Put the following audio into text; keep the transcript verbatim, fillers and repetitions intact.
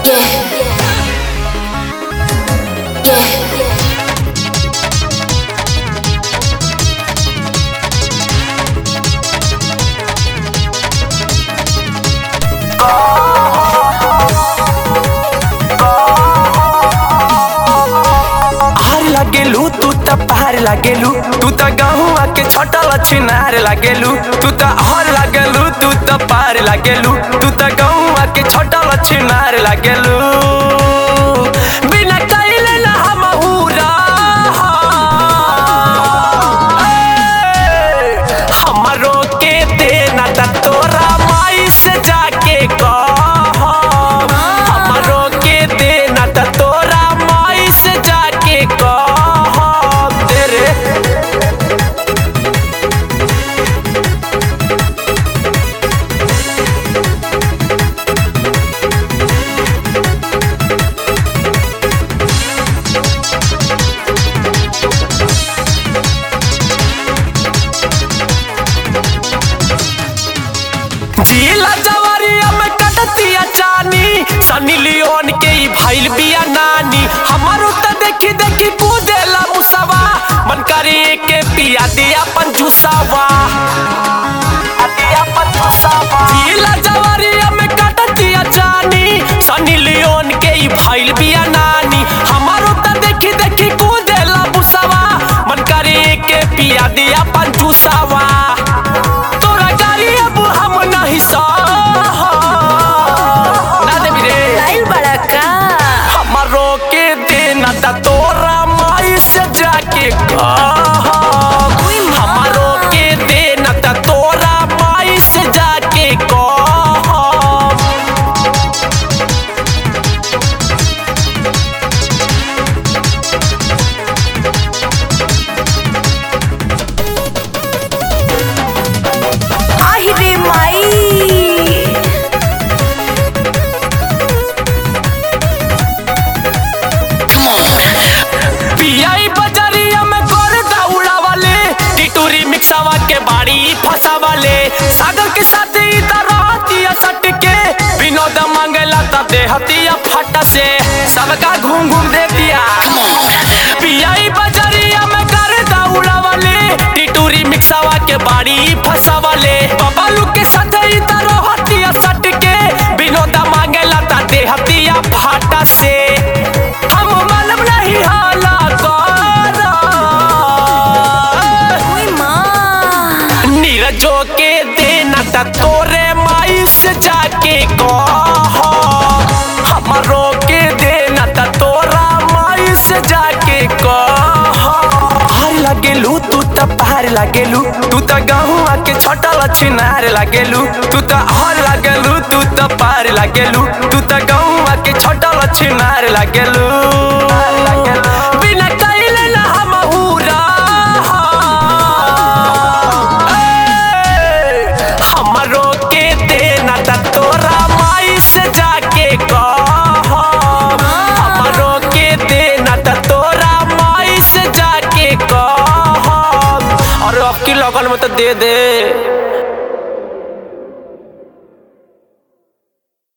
लागेलू तू त पार लागेलू तू त गहुआ के छटल छिनार लागेलू तू त हर लागेलू तू त पार लागेलू तू त गहुआ के छटल छिनार लागेलू बिना कइले ना हम हुरा हमरो के देना त तोरा माई से जाके कह हमरो के देना त तोरा माई से जाके कह जिला जवारिया में कटतिया जानी सनी लियोन के ही भाईल बिया नानी हमारो त देखी देखी कूदेला मुसवा मन करे के पिया दिया पंजुसावा दिया पंजुसावा जिला जवारिया में कटतिया जानी सनी लियोन के ही भाईल बिया नानी हमारो त देखी देखी कूदेला मुसवा मन करे के पिया दिया पंजुसावा तोरा माई से जाके हमारो के देना त तोरा माई से जाके आहि रे माई मिक्सावा के बाड़ी फसावाले सागर के साथ इधर रहतिया सट के विनोद मांगेला तब देहतिया फट से सबका घूम घूम देतिया पियाई बजरिया में कर दौड़ा वाले टिटूरी मिक्सावा के बाड़ी फसावाले बबालू के साथ इधर रहतिया सट के विनोद मांगेला तब देहतिया फट से हम मालूम नहीं हाला जो के देना त तोरे माई से जाके कह हमरो के देना त तोरा माई से जाके कह हार लागेलू तू त पार लागेलू तू त गहुआ के छटल छिनार लागेलू तू त हार लागेलू तू त पार लागेलू तू त गहुआ के छटल छिनार लागेलू बिना कइले ना हम हुरा हमरो के देना त तोरा माई से जाके कह हमरो के देना त तोरा माई से जाके कह और अब की लगन में तो दे दे।